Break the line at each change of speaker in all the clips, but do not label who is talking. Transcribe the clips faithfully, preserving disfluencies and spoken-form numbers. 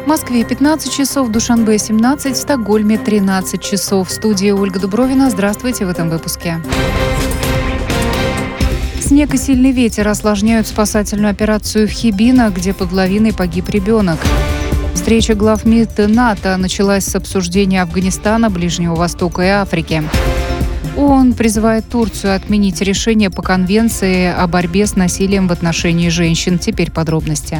В Москве пятнадцать часов, в Душанбе семнадцать, в Стокгольме тринадцать часов. В студии Ольга Дубровина. Здравствуйте в этом выпуске. Снег и сильный ветер осложняют спасательную операцию в Хибино, где под лавиной погиб ребенок. Встреча глав МИД НАТО началась с обсуждения Афганистана, Ближнего Востока и Африки. ООН призывает Турцию отменить решение по конвенции о борьбе с насилием в отношении женщин. Теперь подробности.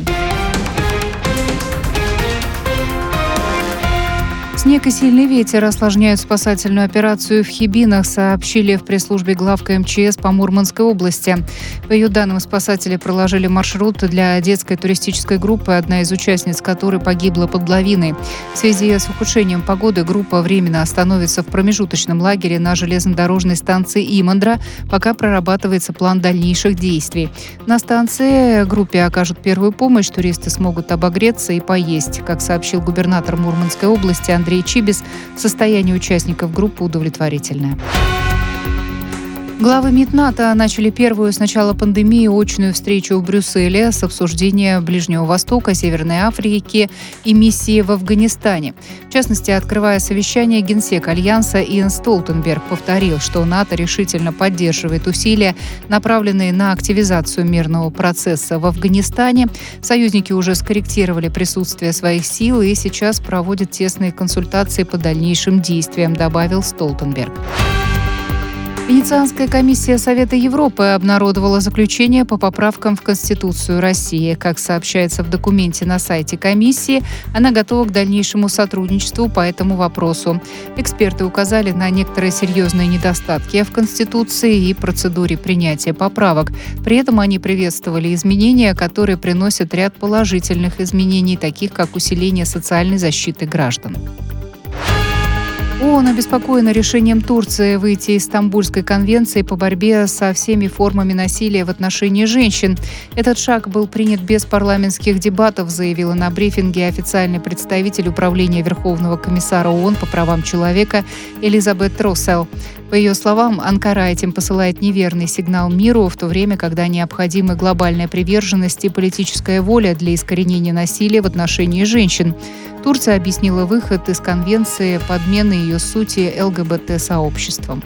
Снег и сильный ветер осложняют спасательную операцию в Хибинах, сообщили в пресс-службе главка МЧС по Мурманской области. По ее данным, спасатели проложили маршрут для детской туристической группы, одна из участниц которой погибла под лавиной. В связи с ухудшением погоды группа временно остановится в промежуточном лагере на железнодорожной станции Имандра, пока прорабатывается план дальнейших действий. На станции группе окажут первую помощь, туристы смогут обогреться и поесть. Как сообщил губернатор Мурманской области Андрей Чибис, состояние участников группы удовлетворительное. Главы МИД НАТО начали первую с начала пандемии очную встречу в Брюсселе с обсуждения Ближнего Востока, Северной Африки и миссии в Афганистане. В частности, открывая совещание, генсек Альянса Йенс Столтенберг повторил, что НАТО решительно поддерживает усилия, направленные на активизацию мирного процесса в Афганистане. Союзники уже скорректировали присутствие своих сил и сейчас проводят тесные консультации по дальнейшим действиям, добавил Столтенберг. Венецианская комиссия Совета Европы обнародовала заключение по поправкам в Конституцию России. Как сообщается в документе на сайте комиссии, она готова к дальнейшему сотрудничеству по этому вопросу. Эксперты указали на некоторые серьезные недостатки в Конституции и процедуре принятия поправок. При этом они приветствовали изменения, которые приносят ряд положительных изменений, таких как усиление социальной защиты граждан. ООН обеспокоена решением Турции выйти из Стамбульской конвенции по борьбе со всеми формами насилия в отношении женщин. Этот шаг был принят без парламентских дебатов, заявила на брифинге официальный представитель Управления Верховного комиссара ООН по правам человека Элизабет Россел. По ее словам, Анкара этим посылает неверный сигнал миру, в то время, когда необходимы глобальная приверженность и политическая воля для искоренения насилия в отношении женщин. Турция объяснила выход из конвенции подменой ее сути ЛГБТ-сообществом.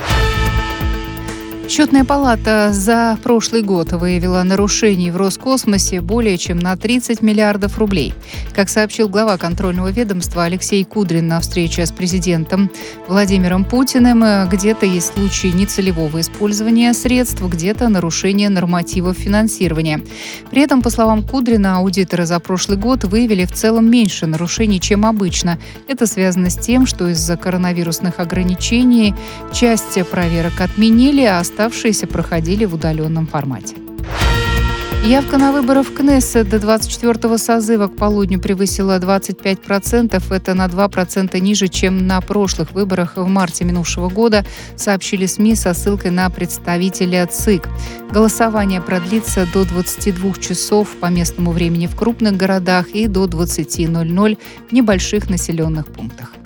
Счетная палата за прошлый год выявила нарушений в Роскосмосе более чем на тридцать миллиардов рублей. Как сообщил глава контрольного ведомства Алексей Кудрин на встрече с президентом Владимиром Путиным, где-то есть случаи нецелевого использования средств, где-то нарушение нормативов финансирования. При этом, по словам Кудрина, аудиторы за прошлый год выявили в целом меньше нарушений, чем обычно. Это связано с тем, что из-за коронавирусных ограничений часть проверок отменили, а оставшиеся проходили в удаленном формате. Явка на выборы в Кнессет до двадцать четвёртого созыва к полудню превысила двадцать пять процентов. Это на два процента ниже, чем на прошлых выборах в марте минувшего года, сообщили СМИ со ссылкой на представителя ЦИК. Голосование продлится до двадцати двух часов по местному времени в крупных городах и до двадцати ноль-ноль в небольших населенных пунктах.